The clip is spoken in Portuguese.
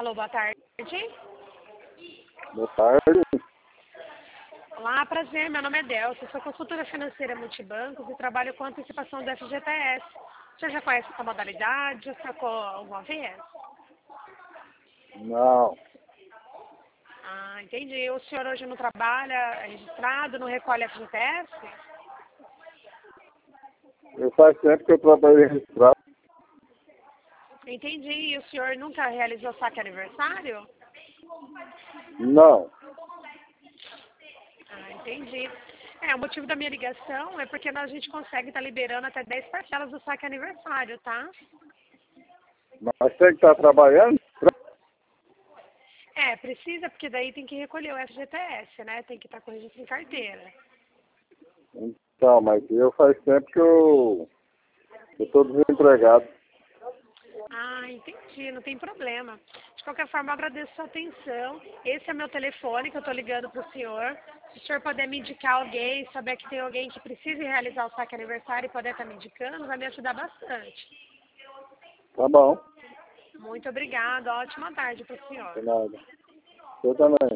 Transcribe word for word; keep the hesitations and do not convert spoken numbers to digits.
Alô, boa tarde. Boa tarde. Olá, prazer. Meu nome é Delcio. Sou consultora financeira multibancos e trabalho com antecipação do F G T S. Você já conhece essa modalidade? Já sacou alguma vez? Não. Ah, entendi. O senhor hoje não trabalha registrado, não recolhe F G T S? Eu faz tempo que eu trabalhei registrado. Entendi. E o senhor nunca realizou saque aniversário? Não. Ah, entendi. É, o motivo da minha ligação é porque a gente consegue estar liberando até dez parcelas do saque aniversário, tá? Mas você que está trabalhando? É, precisa, porque daí tem que recolher o F G T S, né? Tem que estar com o registro em carteira. Então, mas eu faz tempo que eu estou desempregado. Ah, entendi, não tem problema. De qualquer forma, eu agradeço a sua atenção. Esse é meu telefone que eu estou ligando para o senhor. Se o senhor puder me indicar alguém, saber que tem alguém que precise realizar o saque aniversário e puder estar me indicando, vai me ajudar bastante. Tá bom. Muito obrigada. Ótima tarde para o senhor. De nada. Eu também.